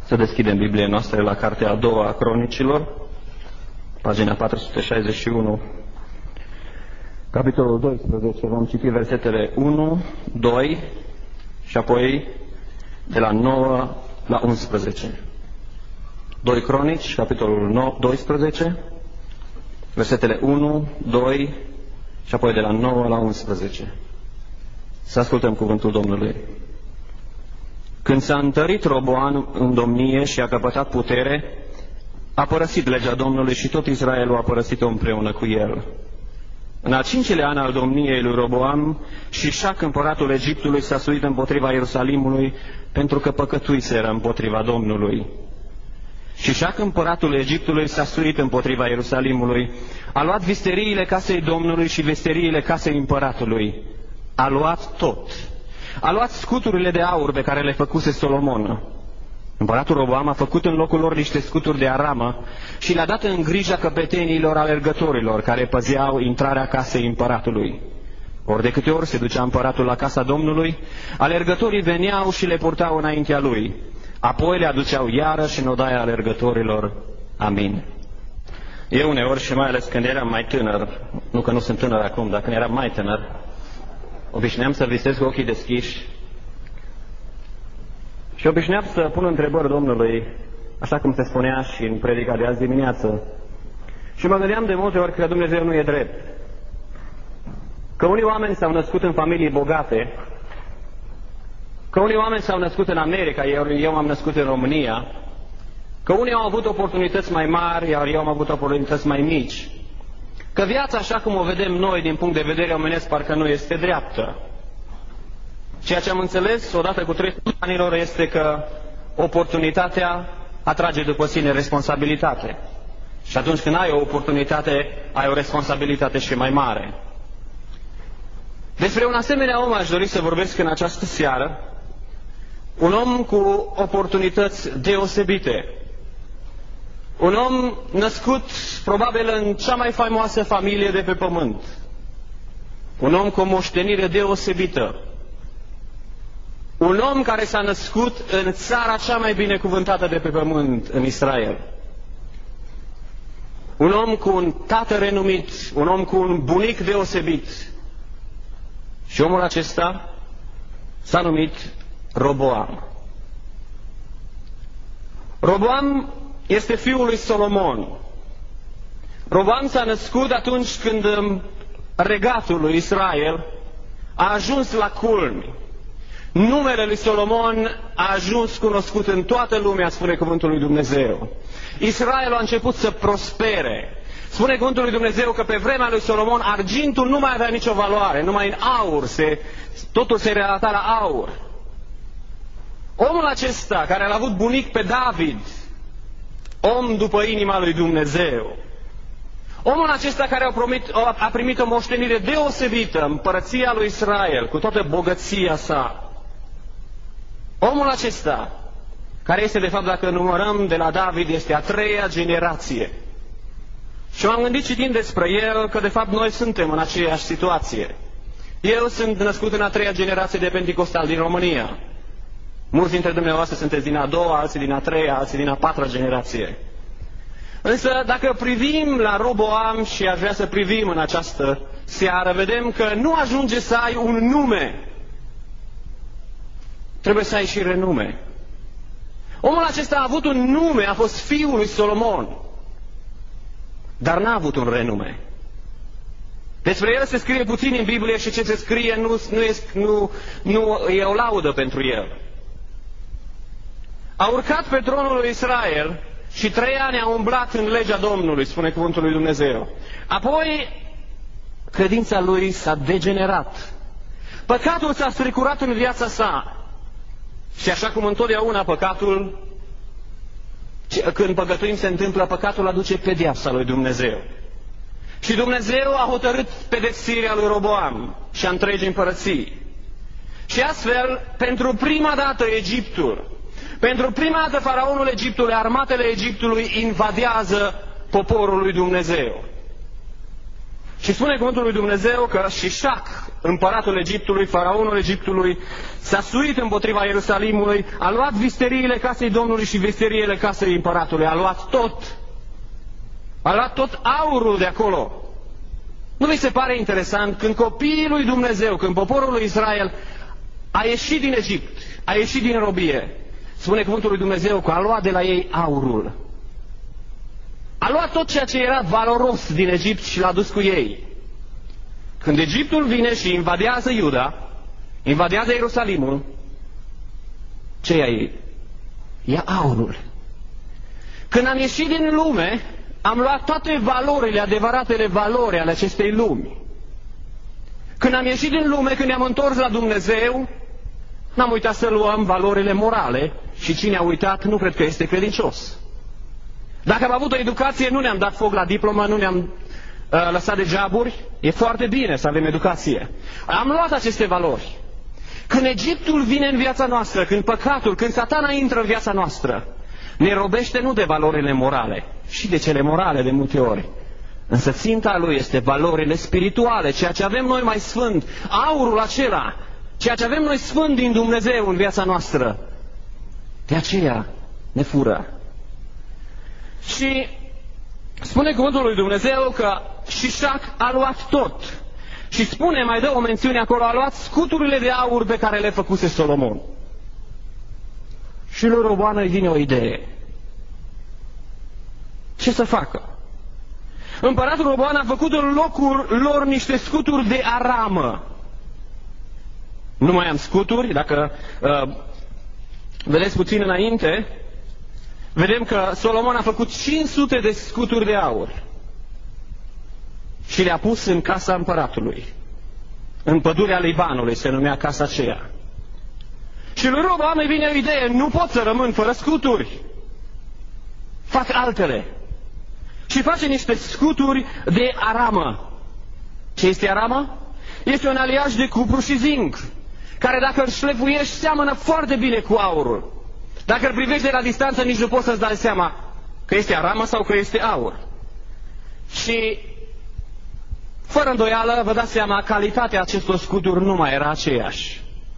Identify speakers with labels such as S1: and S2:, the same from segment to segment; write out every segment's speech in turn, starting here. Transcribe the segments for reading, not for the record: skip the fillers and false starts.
S1: Să deschidem Biblia noastră la cartea a doua a Cronicilor, pagina 461, capitolul 12. Vom citi versetele 1, 2 și apoi de la 9 la 11. 2 Cronici, capitolul 12, versetele 1, 2 și apoi de la 9 la 11. Să ascultăm cuvântul Domnului. Când s-a întărit Roboam în domnie și a căpătat putere, a părăsit legea Domnului și tot Israelul a părăsit-o împreună cu el. În al 5-lea an al domniei lui Roboam, Șișac, împăratul Egiptului, s-a suit împotriva Ierusalimului pentru că păcătuiseră împotriva Domnului. Șișac, împăratul Egiptului, s-a suit împotriva Ierusalimului, a luat visteriile casei Domnului și visteriile casei împăratului. A luat tot. A luat scuturile de aur pe care le făcuse Solomon. Împăratul Roboam a făcut în locul lor niște scuturi de aramă și le-a dat în grija căpetenilor alergătorilor care păzeau intrarea casei împăratului. Ori de câte ori se ducea împăratul la casa Domnului, alergătorii veneau și le purtau înaintea lui. Apoi le aduceau iarăși în odaia alergătorilor. Amin. Eu uneori, și mai ales când eram mai tânăr, nu că nu sunt tânăr acum, dar când eram mai tânăr, obișnuiam să visez cu ochii deschiși și obișnuiam să pun întrebări Domnului, așa cum se spunea și în predica de azi dimineață. Și mă gândeam de multe ori că Dumnezeu nu e drept. Că unii oameni s-au născut în familii bogate, că unii oameni s-au născut în America, eu m-am născut în România, că unii au avut oportunități mai mari, iar eu am avut oportunități mai mici, că viața, așa cum o vedem noi din punct de vedere omenesc, parcă nu este dreaptă. Ceea ce am înțeles odată cu 30 anilor este că oportunitatea atrage după sine responsabilitate. Și atunci când ai o oportunitate, ai o responsabilitate și mai mare. Despre un asemenea om aș dori să vorbesc în această seară, un om cu oportunități deosebite. Un om născut probabil în cea mai faimoasă familie de pe pământ. Un om cu o moștenire deosebită. Un om care s-a născut în țara cea mai binecuvântată de pe pământ, în Israel. Un om cu un tată renumit, un om cu un bunic deosebit. Și omul acesta s-a numit Roboam. Roboam este fiul lui Solomon. Roboam s-a născut atunci când regatul lui Israel a ajuns la culmi. Numele lui Solomon a ajuns cunoscut în toată lumea, spune cuvântul lui Dumnezeu. Israelul a început să prospere. Spune cuvântul lui Dumnezeu că pe vremea lui Solomon argintul nu mai avea nicio valoare, numai în aur, totul se relata la aur. Omul acesta, care l-a avut bunic pe David, om după inima lui Dumnezeu, omul acesta care a primit o moștenire deosebită, împărăția lui Israel, cu toată bogăția sa, omul acesta, care este de fapt, dacă numărăm de la David, este a 3-a generație. Și m-am gândit citind despre el că de fapt noi suntem în aceeași situație. Eu sunt născut în a 3-a generație de Pentecostal din România. Mulți dintre dumneavoastră sunteți din a 2-a, alții din a 3-a, alții din a 4-a generație. Însă dacă privim la Roboam, și aș vrea să privim în această seară, vedem că nu ajunge să ai un nume. Trebuie să ai și renume. Omul acesta a avut un nume, a fost fiul lui Solomon, dar n-a avut un renume. Despre el se scrie puțin în Biblie și ce se scrie nu e o laudă pentru el. A urcat pe tronul lui Israel și 3 ani a umblat în legea Domnului, spune cuvântul lui Dumnezeu. Apoi, credința lui s-a degenerat. Păcatul s-a strecurat în viața sa. Și așa cum întotdeauna păcatul, când păcătuim se întâmplă, păcatul aduce pedeapsa lui Dumnezeu. Și Dumnezeu a hotărât pedepsirea lui Roboam și a întregii împărății. Și astfel, pentru prima dată Egiptul, pentru prima dată faraonul Egiptului, armatele Egiptului invadează poporul lui Dumnezeu. Și spune cuvântul lui Dumnezeu că Șișac, împăratul Egiptului, faraonul Egiptului, s-a suit împotriva Ierusalimului, a luat visteriile casei Domnului și visteriile casei împăratului, a luat tot. A luat tot aurul de acolo. Nu vi se pare interesant când copiii lui Dumnezeu, când poporul lui Israel a ieșit din Egipt, a ieșit din robie, spune cuvântul lui Dumnezeu că a luat de la ei aurul. A luat tot ceea ce era valoros din Egipt și l-a dus cu ei. Când Egiptul vine și invadează Iuda, invadează Ierusalimul, ce ia ei? Ia aurul. Când am ieșit din lume, am luat toate valorile, adevăratele valori ale acestei lumi. Când am ieșit din lume, când ne-am întors la Dumnezeu, n-am uitat să luăm valorile morale și cine a uitat nu cred că este credincios. Dacă am avut o educație, nu ne-am dat foc la diplomă, nu ne-am lăsat de geaburi, e foarte bine să avem educație. Am luat aceste valori. Când Egiptul vine în viața noastră, când păcatul, când Satana intră în viața noastră, ne robește nu de valorile morale, și de cele morale de multe ori. Însă ținta lui este valorile spirituale, ceea ce avem noi mai sfânt, aurul acela, ceea ce avem noi sfânt din Dumnezeu în viața noastră. De aceea ne fură. Și spune cuvântul lui Dumnezeu că Șișac a luat tot. Și spune, mai dă o mențiune acolo, a luat scuturile de aur pe care le făcuse Solomon. Și lui Roboam îi vine o idee. Ce să facă? Împăratul Roboam a făcut în locul lor niște scuturi de aramă. Nu mai am scuturi, dacă vedeți puțin înainte, vedem că Solomon a făcut 500 de scuturi de aur și le-a pus în casa împăratului. În pădurea Libanului se numea casa aceea. Și lui Roboam îi vine o idee, nu pot să rămân fără scuturi. Fac altele. Și face niște scuturi de aramă. Ce este aramă? Este un aliaj de cupru și zinc, care dacă îl șlefuiești seamănă foarte bine cu aurul. Dacă îl privești de la distanță, nici nu poți să-ți dai seama că este aramă sau că este aur. Și fără îndoială, vă dați seama, calitatea acestor scuturi nu mai era aceeași.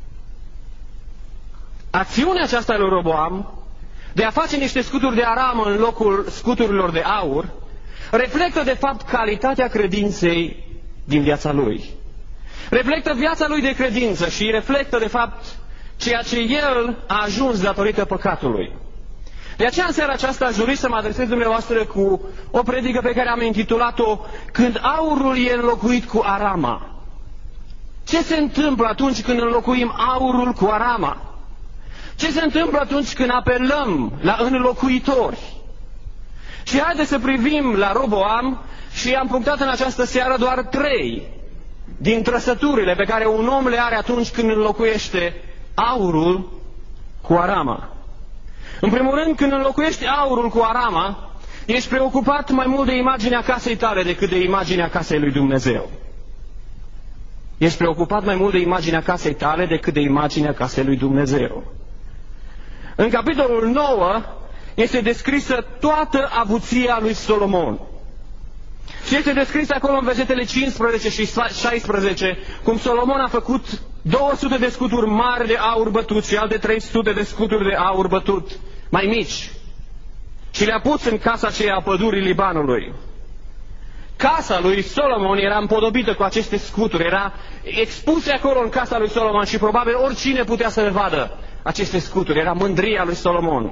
S1: Acțiunea aceasta lui Roboam de a face niște scuturi de aramă în locul scuturilor de aur reflectă de fapt calitatea credinței din viața lui. Reflectă viața lui de credință și reflectă de fapt ceea ce el a ajuns datorită păcatului. De aceea în seara aceasta aș dori să mă adresez dumneavoastră cu o predică pe care am intitulat-o Când aurul e înlocuit cu arama. Ce se întâmplă atunci când înlocuim aurul cu arama? Ce se întâmplă atunci când apelăm la înlocuitori? Și haideți să privim la Roboam și am punctat în această seară doar 3 din trăsăturile pe care un om le are atunci când înlocuiește aurul cu arama. În primul rând, când înlocuiești aurul cu arama, ești preocupat mai mult de imaginea casei tale decât de imaginea casei lui Dumnezeu. Ești preocupat mai mult de imaginea casei tale decât de imaginea casei lui Dumnezeu. În capitolul 9 este descrisă toată avuția lui Solomon. Și este descris acolo în versetele 15 și 16 cum Solomon a făcut 200 de scuturi mari de aur bătut și alte 300 de scuturi de aur bătut mai mici. Și le-a pus în casa aceea a pădurii Libanului. Casa lui Solomon era împodobită cu aceste scuturi, era expuse acolo în casa lui Solomon și probabil oricine putea să le vadă aceste scuturi. Era mândria lui Solomon.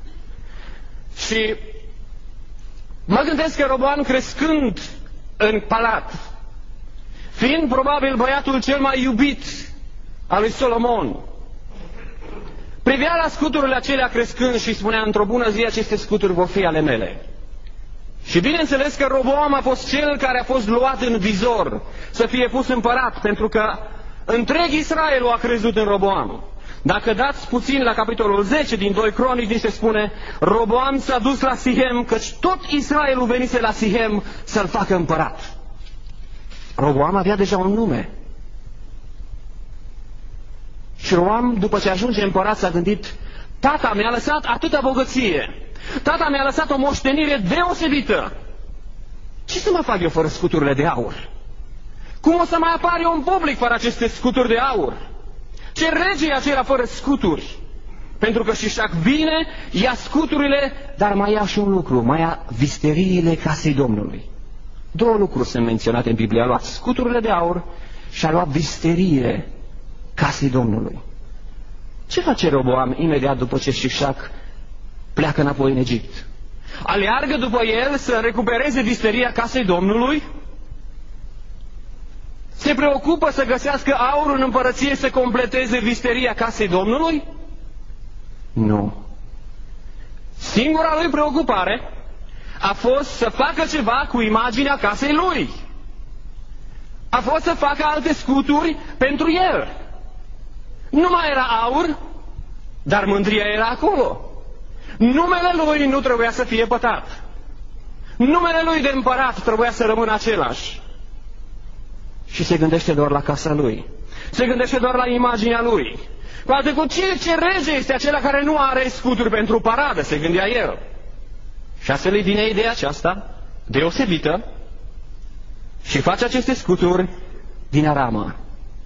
S1: Și mă gândesc că Roboam, crescând în palat, fiind probabil băiatul cel mai iubit al lui Solomon, privea la scuturile acelea crescând și spunea, într-o bună zi aceste scuturi vor fi ale mele. Și bineînțeles că Roboam a fost cel care a fost luat în vizor să fie pus împărat, pentru că întreg Israelul a crezut în Roboam. Dacă dați puțin la capitolul 10 din 2 Cronici, ni se spune, Roboam s-a dus la Sihem, căci tot Israelul venise la Sihem să-l facă împărat. Roboam avea deja un nume. Și Roboam, după ce ajunge împărat, s-a gândit, tata mi-a lăsat atâta bogăție, tata mi-a lăsat o moștenire deosebită. Ce să mă fac eu fără scuturile de aur? Cum o să mai apare în public fără aceste scuturi de aur? Ce rege e acela fără scuturi? Pentru că Șișac vine, ia scuturile, dar mai ia și un lucru, mai ia visteriile casei Domnului. Două lucruri sunt menționate în Biblie. A luat scuturile de aur și a luat visteriile casei Domnului. Ce face Roboam imediat după ce Șișac pleacă înapoi în Egipt? Aleargă după el să recupereze visteria casei Domnului? Se preocupă să găsească aur în împărăție să completeze visteria casei Domnului? Nu. Singura lui preocupare a fost să facă ceva cu imaginea casei lui. A fost să facă alte scuturi pentru el. Nu mai era aur, dar mândria era acolo. Numele lui nu trebuia să fie pătat. Numele lui de împărat trebuia să rămână același. Și se gândește doar la casa lui. Se gândește doar la imaginea lui. Cu alte cuvinte, ce rege este acela care nu are scuturi pentru paradă, se gândea el. Și astfel îi vine ideea aceasta deosebită și face aceste scuturi din aramă.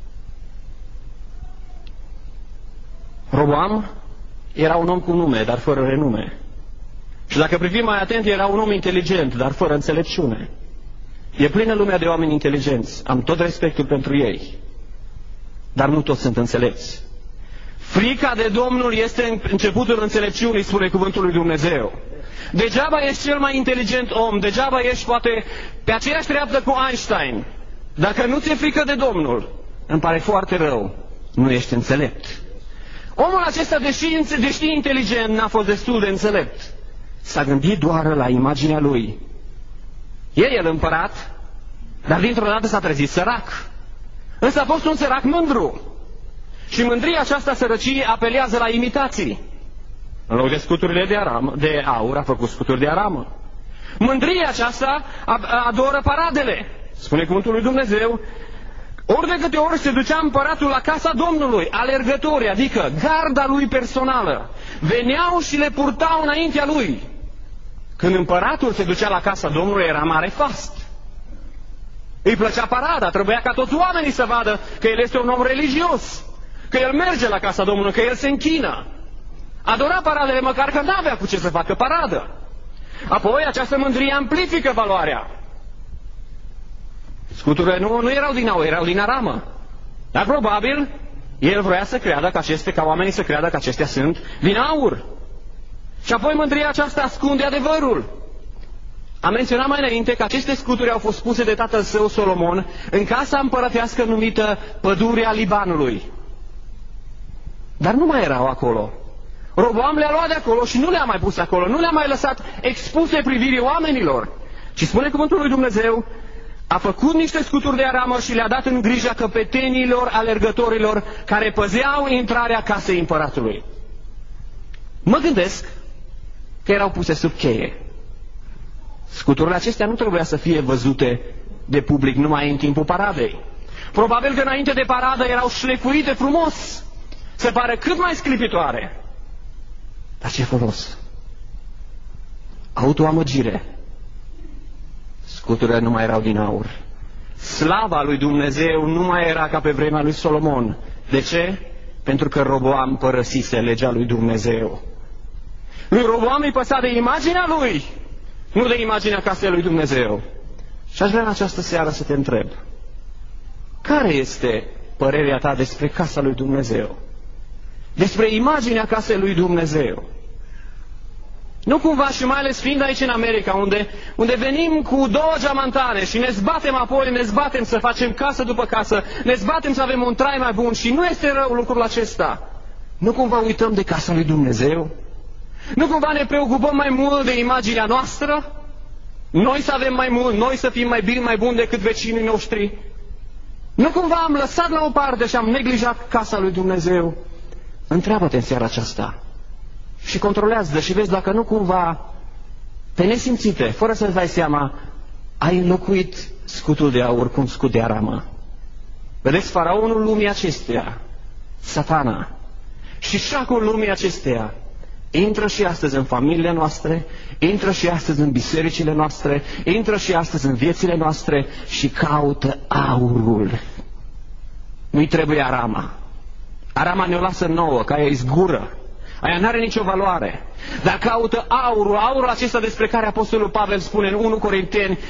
S1: Roboam era un om cu nume, dar fără renume. Și dacă privim mai atent, era un om inteligent, dar fără înțelepciune. E plină lumea de oameni inteligenți, am tot respectul pentru ei, dar nu toți sunt înțelepți. Frica de Domnul este începutul înțelepciunii, spune cuvântul lui Dumnezeu. Degeaba ești cel mai inteligent om, degeaba ești poate pe aceeași treaptă cu Einstein. Dacă nu ți-e frică de Domnul, îmi pare foarte rău, nu ești înțelept. Omul acesta, deși inteligent, n-a fost destul de înțelept. S-a gândit doar la imaginea lui. E el împărat, dar dintr-o dată s-a trezit sărac. Însă a fost un sărac mândru. Și mândria aceasta, sărăcie, apelează la imitații. În loc de scuturile de aur, a făcut scuturi de aramă. Mândria aceasta adoră paradele. Spune cuvântul lui Dumnezeu, ori de câte ori se ducea împăratul la casa Domnului, alergătorii, adică garda lui personală, veneau și le purtau înaintea lui. Când împăratul se ducea la casa Domnului, era mare fast. Îi plăcea parada, trebuia ca toți oamenii să vadă că el este un om religios, că el merge la casa Domnului, că el se închină. Adora paradele, măcar că n-avea cu ce să facă paradă. Apoi această mândrie amplifică valoarea. Scuturile nu erau din aur, erau din aramă. Dar probabil el vrea să creadă ca oamenii să creadă că acestea sunt din aur. Și apoi mândria aceasta ascunde adevărul. Am menționat mai înainte că aceste scuturi au fost puse de tatăl său Solomon în casa împărătească numită Pădurea Libanului. Dar nu mai erau acolo. Roboam le-a luat de acolo și nu le-a mai pus acolo, nu le-a mai lăsat expuse privirii oamenilor. Ci spune cuvântul lui Dumnezeu, a făcut niște scuturi de aramă și le-a dat în grija căpetenilor, alergătorilor, care păzeau intrarea casei împăratului. Mă gândesc că erau puse sub cheie. Scuturile acestea nu trebuia să fie văzute de public numai în timpul paradei. Probabil că înainte de paradă erau șlefuite frumos, se pare cât mai sclipitoare. Dar ce folos? Autoamăgire. Scuturile nu mai erau din aur. Slava lui Dumnezeu nu mai era ca pe vremea lui Solomon. De ce? Pentru că Roboam părăsise legea lui Dumnezeu. Lui Roboam îi păsa de imaginea lui, nu de imaginea casei lui Dumnezeu. Și aș vrea în această seară să te întreb, care este părerea ta despre casa lui Dumnezeu? Despre imaginea casei lui Dumnezeu? Nu cumva, și mai ales fiind aici în America, unde venim cu 2 geamantane și ne zbatem apoi, ne zbatem să facem casă după casă, ne zbatem să avem un trai mai bun și nu este rău lucrul acesta. Nu cumva uităm de casa lui Dumnezeu? Nu cumva ne preocupăm mai mult de imaginea noastră? Noi să avem mai mult, noi să fim mai bine, mai buni decât vecinii noștri? Nu cumva am lăsat la o parte și am neglijat casa lui Dumnezeu? Întreabă-te în seara aceasta și controlează și vezi dacă nu cumva, pe nesimțite, fără să-ți dai seama, ai înlocuit scutul de aur cu un scut de aramă. Vedeți, faraonul lumii acesteia, Satana, și șacul lumii acesteia Intră și astăzi în familiile noastre, intră și astăzi în bisericile noastre, intră și astăzi în viețile noastre și caută aurul. Nu-i trebuie arama. Arama ne-o lasă nouă, că aia e zgură. Aia n-are nicio valoare. Dar caută aurul, aurul acesta despre care Apostolul Pavel spune în 1 Corinteni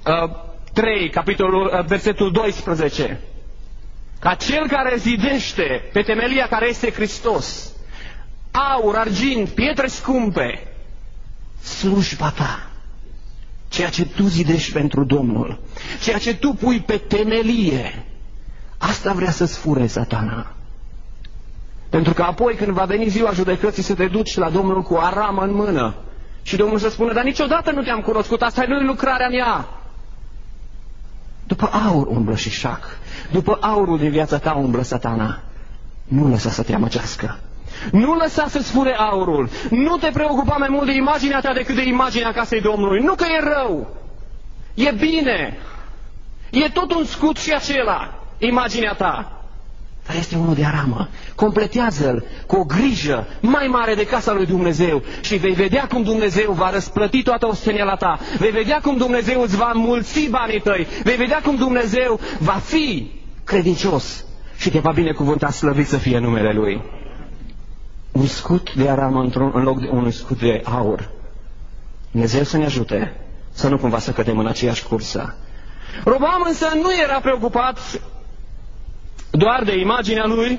S1: 3, capitolul, versetul 12. Ca cel care zidește pe temelia care este Hristos, aur, argint, pietre scumpe, slujba ta, ceea ce tu zidești pentru Domnul, ceea ce tu pui pe temelie, asta vrea să-ți fure Satana. Pentru că apoi când va veni ziua judecății să te duci la Domnul cu aramă în mână și Domnul să spună, dar niciodată nu te-am cunoscut, asta nu e lucrarea mea. După aur umblă și șac, după aurul din viața ta umblă Satana. Nu lăsa să te amăgească. Nu lăsa să-ți fure aurul. Nu te preocupa mai mult de imaginea ta decât de imaginea casei Domnului. Nu că e rău. E bine. E tot un scut și acela, imaginea ta. Dar este unul de aramă. Completează-l cu o grijă mai mare de casa lui Dumnezeu și vei vedea cum Dumnezeu va răsplăti toată osteniala ta. Vei vedea cum Dumnezeu îți va înmulți banii tăi. Vei vedea cum Dumnezeu va fi credincios și te va binecuvânta, slăvit să fie numele Lui. Un scut de aramă în loc de un scut de aur. Dumnezeu să ne ajute să nu cumva să cădem în aceeași cursă. Roboam însă nu era preocupat doar de imaginea lui,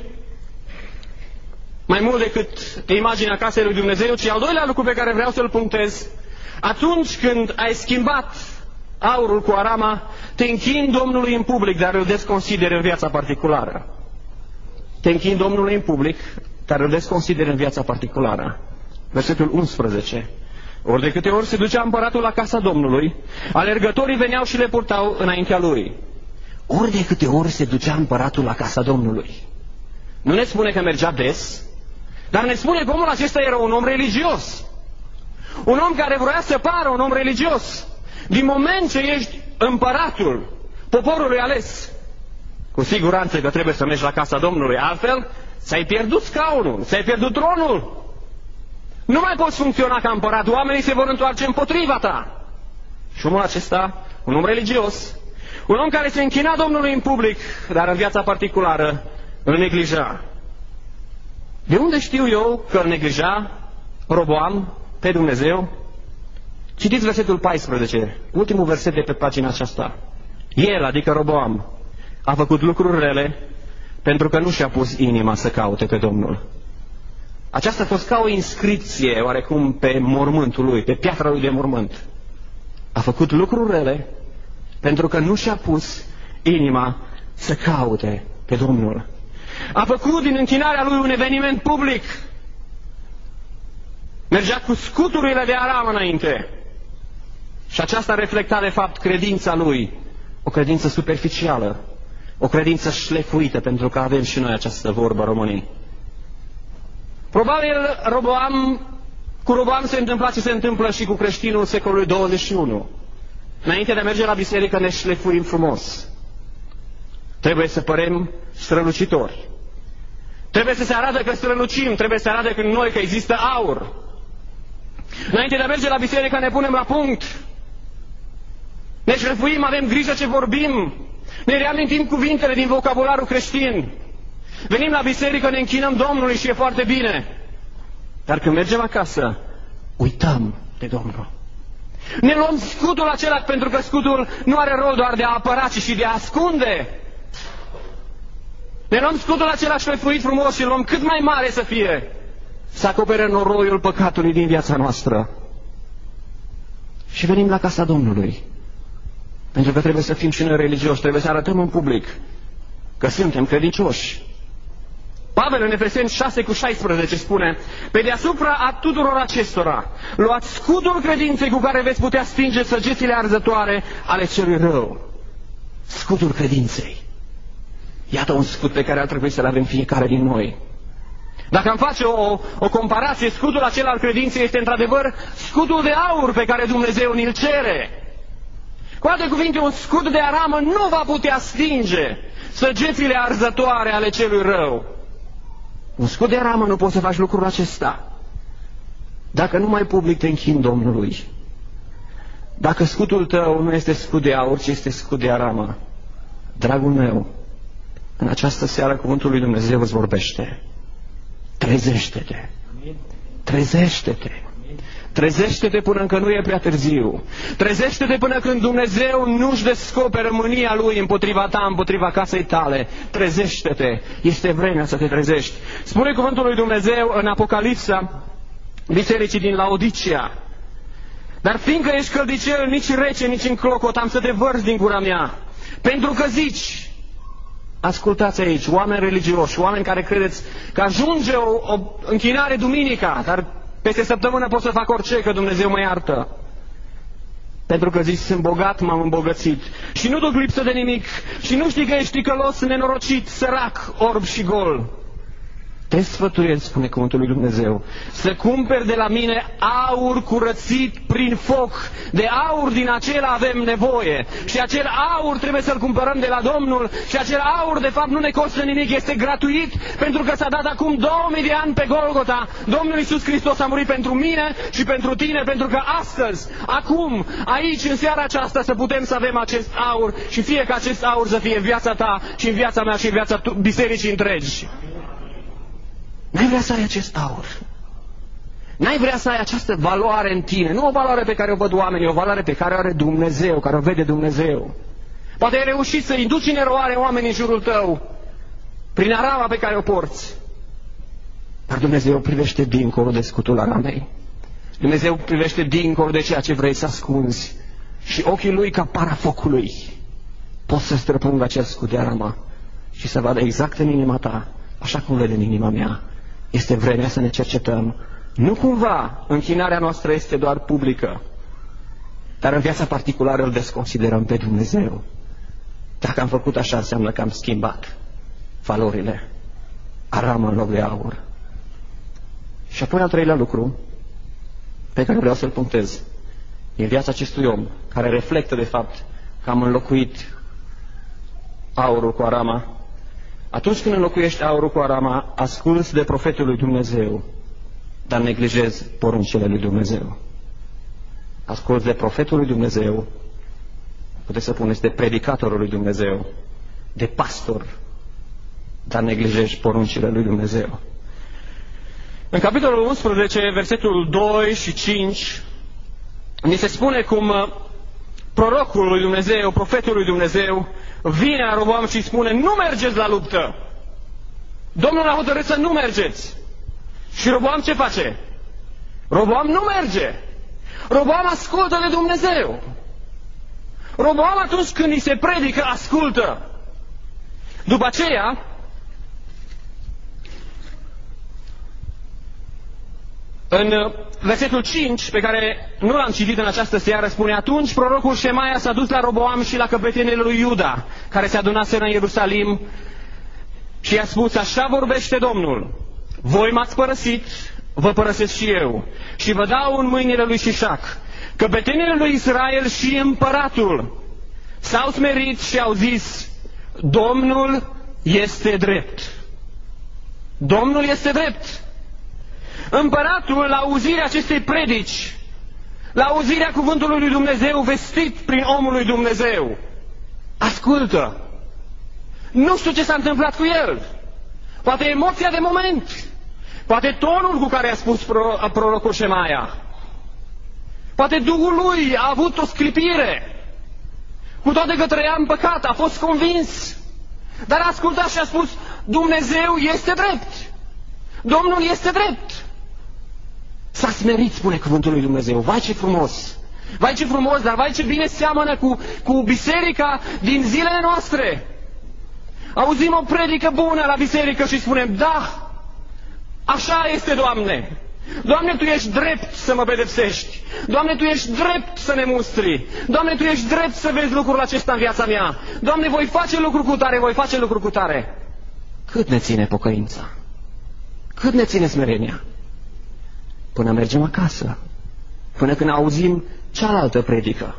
S1: mai mult decât de imaginea casei lui Dumnezeu, ci al doilea lucru pe care vreau să-l punctez, atunci când ai schimbat aurul cu arama, te închini Domnului în public, dar îl desconsideri în viața particulară. Te închini Domnului în public, dar îl desconsideri în viața particulară. Versetul 11. Ori de câte ori se ducea împăratul la casa Domnului, alergătorii veneau și le purtau înaintea lui. Ori de câte ori se ducea împăratul la casa Domnului. Nu ne spune că mergea des, dar ne spune că omul acesta era un om religios. Un om care vrea să pară un om religios. Din moment ce ești împăratul poporului ales, cu siguranță că trebuie să mergi la casa Domnului, altfel ți-ai pierdut scaunul, ți-ai pierdut tronul. Nu mai poți funcționa ca împărat, oamenii se vor întoarce împotriva ta. Și omul acesta, un om religios, un om care se închina Domnului în public, dar în viața particulară îl neglija. De unde știu eu că îl neglija Roboam pe Dumnezeu? Citiți versetul 14, ultimul verset de pe pagina aceasta. El, adică Roboam, a făcut lucruri rele pentru că nu și-a pus inima să caute pe Domnul. Aceasta a fost ca o inscripție, oarecum, pe mormântul lui, pe piatra lui de mormânt. A făcut lucruri rele pentru că nu și-a pus inima să caute pe Domnul. A făcut din închinarea lui un eveniment public. Mergea cu scuturile de aramă înainte. Și aceasta reflecta, de fapt, credința lui. O credință superficială. O credință șlefuită, pentru că avem și noi această vorbă românii. Probabil cu Roboam se întâmpla ce se întâmplă și cu creștinul secolului 21. Înainte de a merge la biserică ne șlefuim frumos. Trebuie să părem strălucitori. Trebuie să se arate că strălucim, trebuie să se arate că în noi că există aur. Înainte de a merge la biserică ne punem la punct. Ne șlefuim, avem grijă ce vorbim. Ne reamintim cuvintele din vocabularul creștin. Venim la biserică, ne închinăm Domnului și e foarte bine. Dar când mergem acasă, uităm de Domnul. Ne luăm scutul acela, pentru că scutul nu are rol doar de a apăra, ci și de a ascunde. Ne luăm scutul acela șlefuit frumos și îl luăm cât mai mare să fie, să acopere noroiul păcatului din viața noastră. Și venim la casa Domnului. Pentru că trebuie să fim și noi religioși, trebuie să arătăm în public că suntem credincioși. Pavel în Efeseni 6:16 spune: pe deasupra a tuturor acestora, luați scutul credinței cu care veți putea stinge săgețile arzătoare ale celui rău. Scutul credinței. Iată un scut pe care ar trebui să-l avem fiecare din noi. Dacă am face o comparație, scutul acela al credinței este într-adevăr scutul de aur pe care Dumnezeu ni-l cere. Cu alte cuvinte, un scut de aramă nu va putea stinge săgețile arzătoare ale celui rău. Un scut de aramă nu poți să faci lucrul acesta. Dacă numai public te închini Domnului, dacă scutul tău nu este scut de aur, ci este scut de aramă, dragul meu, în această seară cuvântul lui Dumnezeu îți vorbește. Trezește-te! Trezește-te! Trezește-te până încă nu e prea târziu. Trezește-te până când Dumnezeu nu-și descoperă mânia Lui împotriva ta, împotriva casei tale. Trezește-te! Este vremea să te trezești. Spune cuvântul lui Dumnezeu în Apocalipsa bisericii din Laodicea: dar fiindcă ești căldicel, nici rece, nici înclocot, am să te vărzi din gura mea. Pentru că zici, ascultați aici, oameni religioși, oameni care credeți că ajunge o închinare duminica, dar peste săptămână pot să fac orice, că Dumnezeu mă iartă. Pentru că zici, sunt bogat, m-am îmbogățit și nu duc lipsă de nimic și nu știi că ești ticălos, nenorocit, sărac, orb și gol. Te sfătuiesc, spune cuvântul lui Dumnezeu, să cumperi de la mine aur curățit prin foc. De aur din acela avem nevoie. Și acel aur trebuie să-l cumpărăm de la Domnul. Și acel aur, de fapt, nu ne costă nimic, este gratuit, pentru că s-a dat acum 2000 de ani pe Golgota. Domnul Iisus Hristos a murit pentru mine și pentru tine, pentru că astăzi, acum, aici, în seara aceasta, să putem să avem acest aur și fie ca acest aur să fie în viața ta și în viața mea și în viața bisericii întregi. N-ai vrea să ai acest aur. N-ai vrea să ai această valoare în tine. Nu o valoare pe care o văd oamenii, o valoare pe care o are Dumnezeu, care o vede Dumnezeu. Poate ai reușit să induci în eroare oamenii în jurul tău prin arama pe care o porți. Dar Dumnezeu privește dincolo de scutul aramei. Dumnezeu privește dincolo de ceea ce vrei să ascunzi. Și ochii Lui, ca para focului, pot să străpungă acel scut de arama și să vadă exact în inima ta, așa cum vede în inima mea. Este vremea să ne cercetăm. Nu cumva închinarea noastră este doar publică, dar în viața particulară îl desconsiderăm pe Dumnezeu. Dacă am făcut așa, înseamnă că am schimbat valorile. Aramă în loc de aur. Și apoi al treilea lucru pe care vreau să-l punctez e viața acestui om, care reflectă de fapt că am înlocuit aurul cu arama. Atunci când înlocuiești aurul cu arama, asculți de profetul lui Dumnezeu, dar neglijezi poruncile lui Dumnezeu. Asculți de profetul lui Dumnezeu, puteți să puneți de predicatorul lui Dumnezeu, de pastor, dar neglijești poruncile lui Dumnezeu. În capitolul 11, versetul 2 și 5, ni se spune cum prorocul lui Dumnezeu, profetul lui Dumnezeu, vine la Roboam și spune: nu mergeți la luptă. Domnul a hotărât să nu mergeți. Și Roboam ce face? Roboam nu merge. Roboam ascultă de Dumnezeu. Roboam atunci când îi se predică, ascultă. După aceea, în versetul 5, pe care nu l-am citit în această seară, spune: atunci prorocul Șemaia s-a dus la Roboam și la căpetenile lui Iuda, care se adunaseră în Ierusalim, și i-a spus: așa vorbește Domnul, voi m-ați părăsit, vă părăsesc și eu, și vă dau în mâinile lui Șișac. Căpetenile lui Israel și împăratul s-au smerit și au zis: Domnul este drept. Domnul este drept. Împăratul, la auzirea acestei predici, la auzirea cuvântului lui Dumnezeu vestit prin omul lui Dumnezeu, ascultă. Nu știu ce s-a întâmplat cu el. Poate emoția de moment, poate tonul cu care a spus prorocul Șemaia, poate Duhul lui a avut o sclipire, cu toate că trăia în păcat, a fost convins, dar a ascultat și a spus: Dumnezeu este drept. Domnul este drept. S-a smerit, spune cuvântul lui Dumnezeu. Vai ce frumos! Vai ce frumos, dar vai ce bine seamănă cu biserica din zilele noastre. Auzim o predică bună la biserică și spunem: da, așa este, Doamne. Doamne, Tu ești drept să mă pedepsești. Doamne, Tu ești drept să ne mustri. Doamne, Tu ești drept să vezi lucrul acesta în viața mea. Doamne, voi face lucruri cu tare, voi face lucruri cu tare. Cât ne ține pocăința? Cât ne ține smerenia? Până mergem acasă, până când auzim cealaltă predică.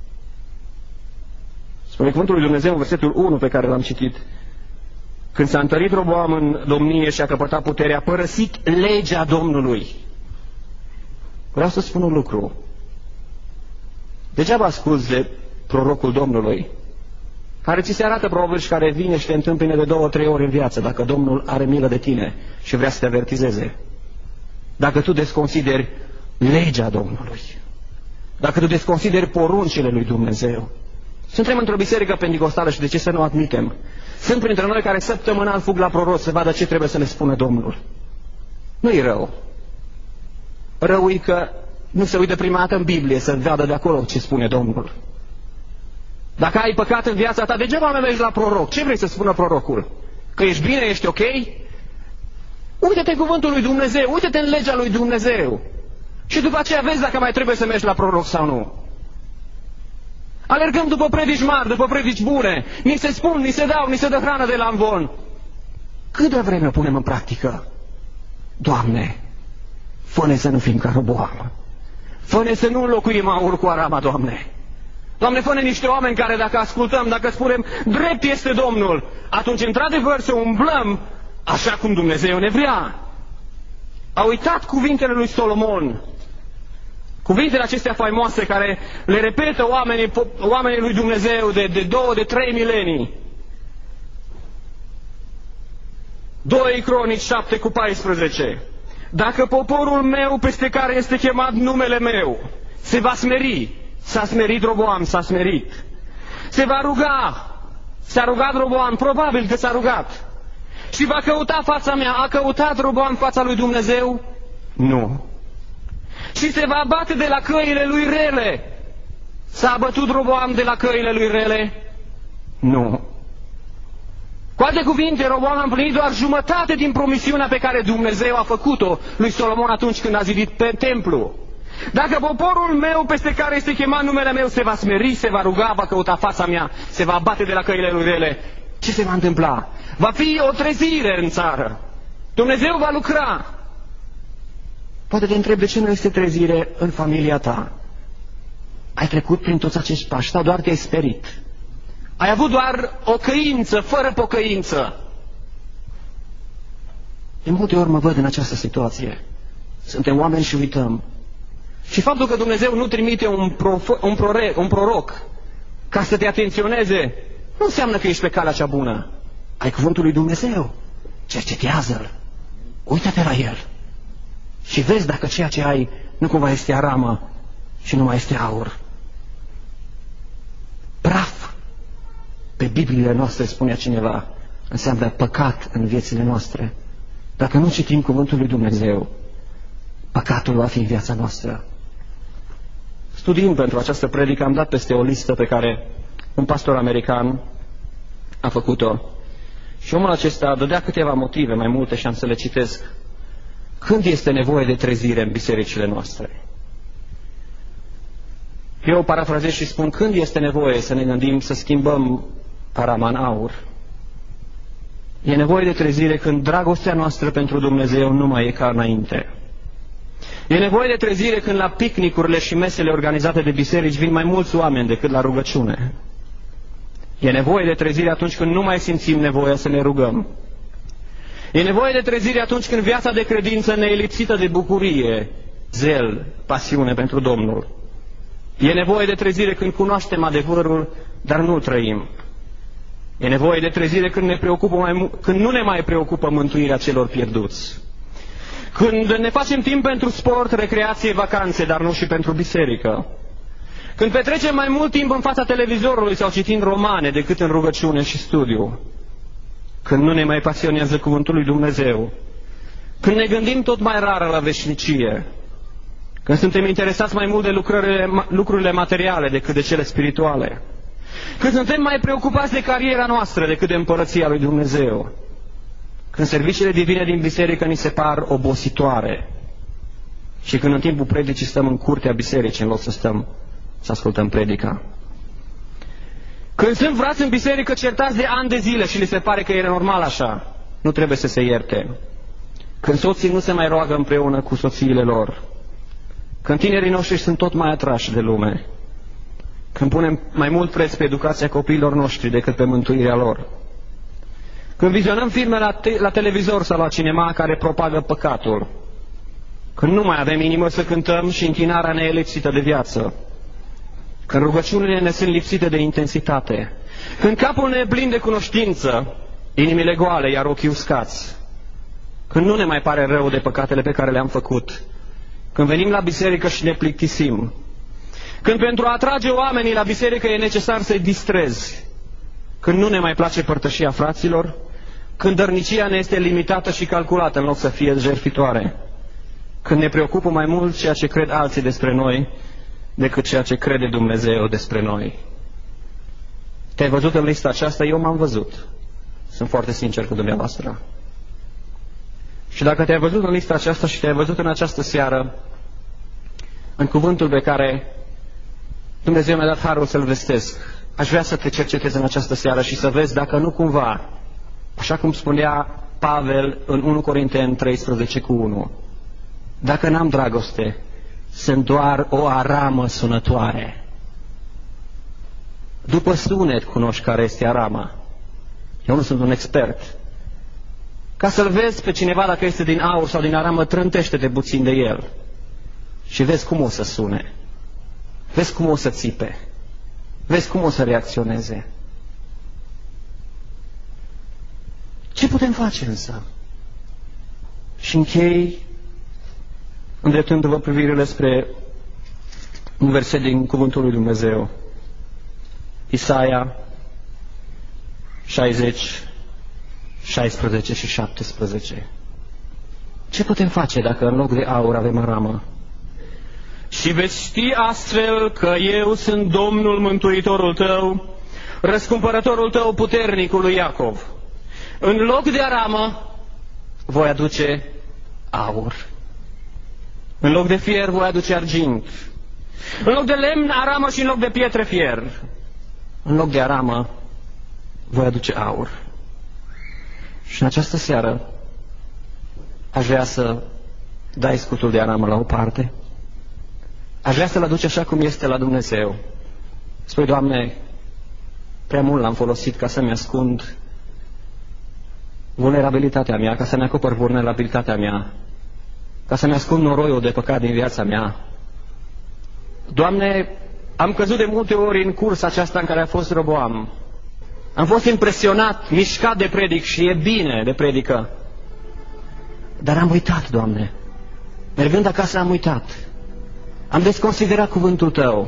S1: Spune cuvântul lui Dumnezeu în versetul 1 pe care l-am citit: când s-a întărit Roboam în domnie și a căpătat puterea, a părăsit legea Domnului. vreau să spun un lucru. Degeaba asculți de prorocul Domnului, care ți se arată probabil și care vine și te întâmpine de 2-3 ori în viață, dacă Domnul are milă de tine și vrea să te avertizeze. Dacă tu desconsideri legea Domnului, dacă tu desconsideri poruncile lui Dumnezeu. Suntem într-o biserică penticostală și de ce să nu admitem? Sunt printre noi care săptămânal fug la proroc să vadă ce trebuie să le spună Domnul. Nu-i rău. Rău e că nu se uită prima dată în Biblie să vadă de acolo ce spune Domnul. Dacă ai păcat în viața ta, degeaba mai mergi la proroc. Ce vrei să spună prorocul? Că ești bine, ești ok? Uite-te în cuvântul lui Dumnezeu, uite-te în legea lui Dumnezeu. Și după aceea vezi dacă mai trebuie să mergi la proroc sau nu. Alergăm după predici mari, după predici bune. Ni se spun, ni se dau, ni se dă hrană de la amvon. Câtă vreme o punem în practică? Doamne, fă-ne să nu fim ca Roboam. Fă-ne să nu înlocuim aur cu arama, Doamne. Doamne, fă-ne niște oameni care dacă ascultăm, dacă spunem drept este Domnul, atunci într-adevăr să umblăm așa cum Dumnezeu ne vrea. A uitat cuvintele lui Solomon. Cuvintele acestea faimoase care le repetă oamenii lui Dumnezeu de 2, de 3 milenii. 2 Cronici 7:14. Dacă poporul meu peste care este chemat numele meu se va smeri, s-a smerit Roboam, s-a smerit. Se va ruga, s-a rugat Roboam, probabil că s-a rugat. Și va căuta fața mea, a căutat Roboam fața lui Dumnezeu? Nu. Și se va abate de la căile lui rele. S-a abătut Roboam de la căile lui rele? Nu. Cu alte cuvinte, Roboam a împlinit doar jumătate din promisiunea pe care Dumnezeu a făcut-o lui Solomon atunci când a zidit pe templu. Dacă poporul meu peste care este chemat numele meu se va smeri, se va ruga, va căuta fața mea, se va abate de la căile lui rele, ce se va întâmpla? Va fi o trezire în țară. Dumnezeu va lucra. Poate te întreb de ce nu este trezire în familia ta. Ai trecut prin toți acești pași sau doar te-ai sperit? Ai avut doar o căință, fără pocăință. De multe ori mă văd în această situație. Suntem oameni și uităm. Și faptul că Dumnezeu nu trimite un proroc ca să te atenționeze, nu înseamnă că ești pe calea cea bună. Ai cuvântul lui Dumnezeu. Cercetează-l. Uită-te la el. Și vezi dacă ceea ce ai nu cumva este aramă și nu mai este aur. Praf. Pe Bibliile noastre, spunea cineva, înseamnă păcat în viețile noastre. Dacă nu citim cuvântul lui Dumnezeu, păcatul va fi în viața noastră. Studiind pentru această predică, am dat peste o listă pe care un pastor american a făcut-o. Și omul acesta dădea câteva motive, mai multe, și am să le citesc. Când este nevoie de trezire în bisericile noastre? Eu parafrazez și spun, când este nevoie să ne gândim să schimbăm arama în aur? E nevoie de trezire când dragostea noastră pentru Dumnezeu nu mai e ca înainte. E nevoie de trezire când la picnicurile și mesele organizate de biserici vin mai mulți oameni decât la rugăciune. E nevoie de trezire atunci când nu mai simțim nevoia să ne rugăm. E nevoie de trezire atunci când viața de credință ne e lipsită de bucurie, zel, pasiune pentru Domnul. E nevoie de trezire când cunoaștem adevărul, dar nu-l trăim. E nevoie de trezire când când nu ne mai preocupă mântuirea celor pierduți. Când ne facem timp pentru sport, recreație, vacanțe, dar nu și pentru biserică. Când petrecem mai mult timp în fața televizorului sau citind romane decât în rugăciune și studiu. Când nu ne mai pasionează cuvântul lui Dumnezeu. Când ne gândim tot mai rar la veșnicie. Când suntem interesați mai mult de lucrurile materiale decât de cele spirituale. Când suntem mai preocupați de cariera noastră decât de împărăția lui Dumnezeu. Când serviciile divine din biserică ni se par obositoare. Și când în timpul predicii stăm în curtea bisericii în loc să stăm să ascultăm predica. Când sunt frați în biserică certați de ani de zile și li se pare că e normal așa, nu trebuie să se ierte. Când soții nu se mai roagă împreună cu soțiile lor. Când tinerii noștri sunt tot mai atrași de lume. Când punem mai mult preț pe educația copiilor noștri decât pe mântuirea lor. Când vizionăm filme la televizor sau la cinema care propagă păcatul. când nu mai avem inimă să cântăm și închinarea ne e lipsită de viață, când rugăciunile ne sunt lipsite de intensitate, când capul ne e plin de cunoștință, inimile goale, iar ochii uscați, când nu ne mai pare rău de păcatele pe care le-am făcut, când venim la biserică și ne plictisim, când pentru a atrage oamenii la biserică e necesar să-i distrezi, când nu ne mai place părtășia fraților, când dărnicia ne este limitată și calculată în loc să fie jertfitoare, când ne preocupă mai mult ceea ce cred alții despre noi decât ceea ce crede Dumnezeu despre noi. Te-ai văzut în lista aceasta? Eu m-am văzut. Sunt foarte sincer cu dumneavoastră. Și dacă te-ai văzut în lista aceasta și te-ai văzut în această seară, în cuvântul pe care Dumnezeu mi-a dat harul să-l vestesc, aș vrea să te cercetezi în această seară și să vezi dacă nu cumva, așa cum spunea Pavel în 1 Corinteni 13:1, dacă n-am dragoste, sunt doar o aramă sunătoare. După sunet cunoști care este arama. Eu nu sunt un expert. Ca să-l vezi pe cineva dacă este din aur sau din aramă, trântește-te puțin de el și vezi cum o să sune. Vezi cum o să țipe. Vezi cum o să reacționeze. Ce putem face însă? Și închei îndreptându-vă privirile spre un verset din Cuvântul lui Dumnezeu. Isaia 60, 16 și 17. Ce putem face dacă în loc de aur avem aramă? Și veți ști astfel că eu sunt Domnul Mântuitorul tău, răscumpărătorul tău, puternicul lui Iacov. În loc de aramă voi aduce aur. În loc de fier voi aduce argint. În loc de lemn aramă și în loc de pietre fier. În loc de aramă voi aduce aur. Și în această seară aș vrea să dai scutul de aramă la o parte. Aș vrea să-l aduci așa cum este la Dumnezeu. Spui, Doamne, prea mult l-am folosit ca să-mi ascund vulnerabilitatea mea, ca să-mi acopăr vulnerabilitatea mea, ca să-mi ascund noroiul de păcat din viața mea. Doamne, am căzut de multe ori în cursa aceasta în care a fost Roboam. Am fost impresionat, mișcat de predic și e bine de predică. Dar am uitat, Doamne. Mergând acasă am uitat. Am desconsiderat cuvântul Tău.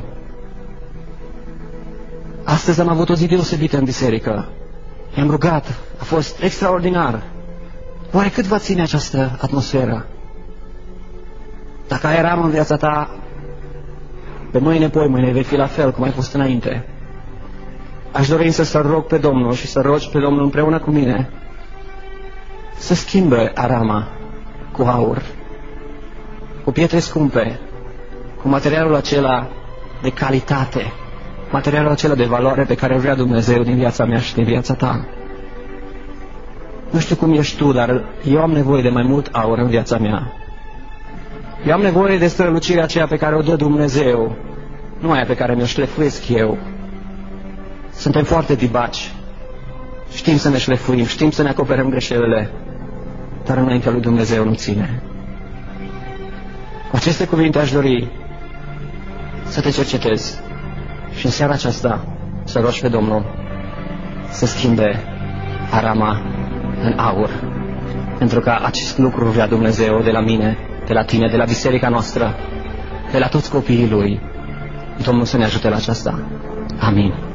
S1: Astăzi am avut o zi deosebită în biserică. I-am rugat, a fost extraordinar. Oare cât va ține această atmosferă? Dacă ai ramă în viața ta, pe mâine, poimâine vei fi la fel cum ai fost înainte. Aș dori însă să rog pe Domnul și să rogi pe Domnul împreună cu mine să schimbe arama cu aur, cu pietre scumpe, cu materialul acela de calitate, materialul acela de valoare pe care vrea Dumnezeu din viața mea și din viața ta. Nu știu cum ești tu, dar eu am nevoie de mai mult aur în viața mea. Eu am nevoie de strălucirea aceea pe care o dă Dumnezeu, nu aia pe care mi-o șlefuiesc eu. Suntem foarte dibaci. Știm să ne șlefuim, știm să ne acoperăm greșelile, dar înaintea lui Dumnezeu nu ține. Cu aceste cuvinte aș dori să te cercetezi și în seara aceasta să rogi pe Domnul să schimbe arama în aur, pentru că acest lucru vrea Dumnezeu de la mine, de la tine, de la biserica noastră, de la toți copiii Lui. Domnul să ne ajute la aceasta. Amin.